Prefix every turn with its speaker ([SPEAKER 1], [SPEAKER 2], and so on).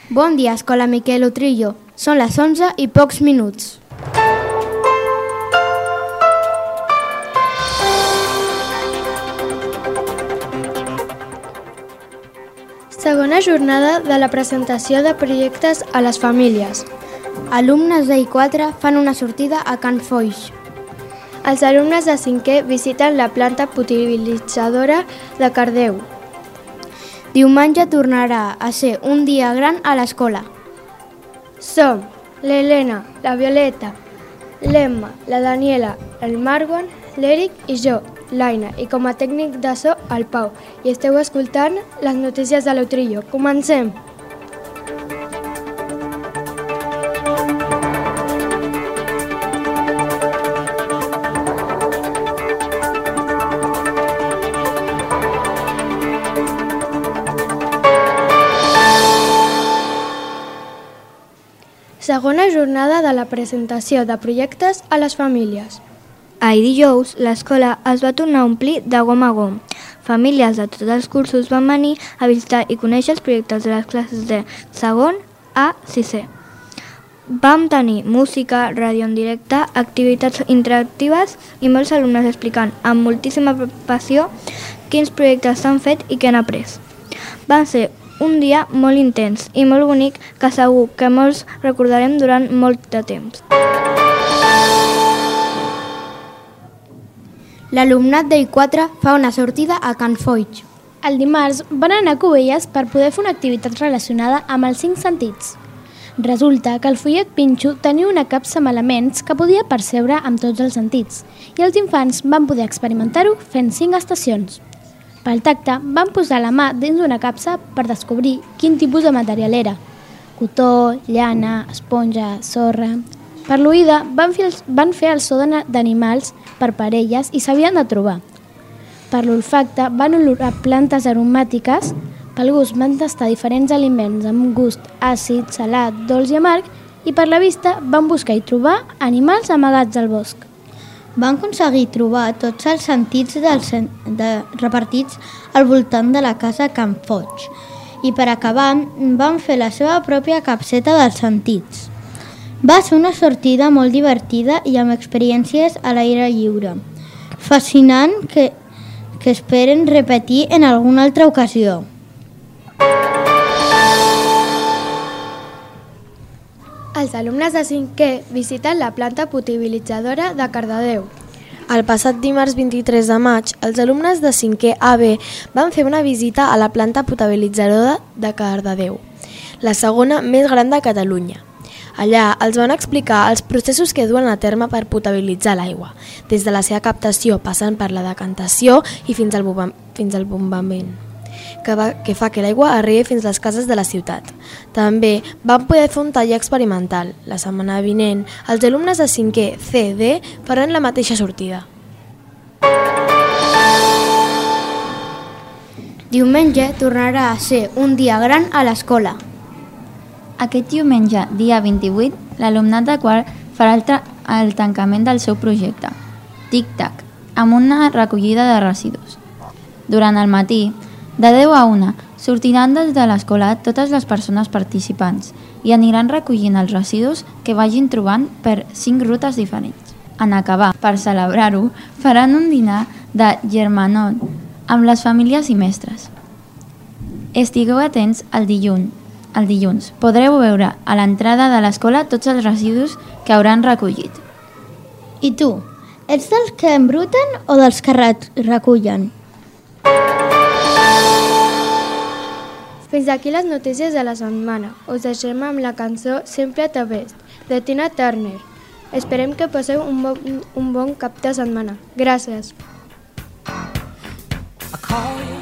[SPEAKER 1] Bon dia, Escola Miquel Utrillo. Són les 11 i pocs minuts. Segona jornada de la presentació de projectes a les famílies. Alumnes de I4 fan una sortida a Can Foix. Els alumnes de 5è visiten la planta potabilitzadora de Cardedeu. Diumenge tornarà a ser un dia gran a l'escola. Som l'Helena, la Violeta, l'Emma, la Daniela, el Marwan, l'Eric i jo, l'Aina, i com a tècnic de so, el Pau. I esteu escoltant les notícies de l'Utrillo. Comencem! Segona jornada de la presentació de projectes a les famílies.
[SPEAKER 2] Ahir dijous, l'escola es va tornar a omplir de gom a gom. Famílies de tots els cursos van venir a visitar i conèixer els projectes de les classes de segon a 6è. Vam tenir música, ràdio en directe, activitats interactives i molts alumnes explicant amb moltíssima passió quins projectes s'han fet i què han après. Van ser un dia molt intens i molt bonic que segur que molts recordarem durant molt de temps.
[SPEAKER 1] L'alumnat d'I4 fa una sortida a Can Foix.
[SPEAKER 3] El dimarts van anar a Cubelles per poder fer una activitat relacionada amb els 5 sentits. Resulta que el follet Pinxo tenia una capsa amb elements que podia percebre amb tots els sentits i els infants van poder experimentar-ho fent 5 estacions. Pel tacte, van posar la mà dins d'una capsa per descobrir quin tipus de material era. Cotó, llana, esponja, sorra... Per l'oïda van fer el so d'animals per parelles i s'havien de trobar. Per l'olfacte van olorar plantes aromàtiques, pel gust van tastar diferents aliments amb gust àcid, salat, dolç i amarg i per la vista van buscar i trobar animals amagats al bosc.
[SPEAKER 4] Van aconseguir trobar tots els sentits repartits al voltant de la casa Can Foix i per acabar van fer la seva pròpia capseta dels sentits. Va ser una sortida molt divertida i amb experiències a l'aire lliure. Fascinant que esperen repetir en alguna altra ocasió.
[SPEAKER 1] Els alumnes de 5è visiten la planta potabilitzadora de Cardedeu.
[SPEAKER 5] El passat dimarts 23 de maig, els alumnes de 5è AB van fer una visita a la planta potabilitzadora de Cardedeu, la segona més gran de Catalunya. Allà els van explicar els processos que duen a terme per potabilitzar l'aigua, des de la seva captació passant per la decantació i fins al bombament, que fa que l'aigua arribi fins a les cases de la ciutat. També van poder fer un taller experimental. La setmana vinent, els alumnes de 5è CD faran la mateixa sortida.
[SPEAKER 1] Diumenge tornarà a ser un dia gran a l'escola.
[SPEAKER 6] Aquest diumenge, dia 28, l'alumnat de quart farà el tancament del seu projecte, Tic-Tac, amb una recollida de residus. Durant el matí, de 10 a 1, sortiran des de l'escola totes les persones participants i aniran recollint els residus que vagin trobant per 5 rutes diferents. En acabar, per celebrar-ho, faran un dinar de germanor amb les famílies i mestres. Estigueu atents al dilluns. Podreu veure a l'entrada de l'escola tots els residus que hauran recollit.
[SPEAKER 4] I tu, ets dels que embruten o dels que recullen?
[SPEAKER 1] Fins aquí les notícies de la setmana. Us deixem amb la cançó Sempre the Best, de Tina Turner. Esperem que passeu un bon cap de setmana. Gràcies.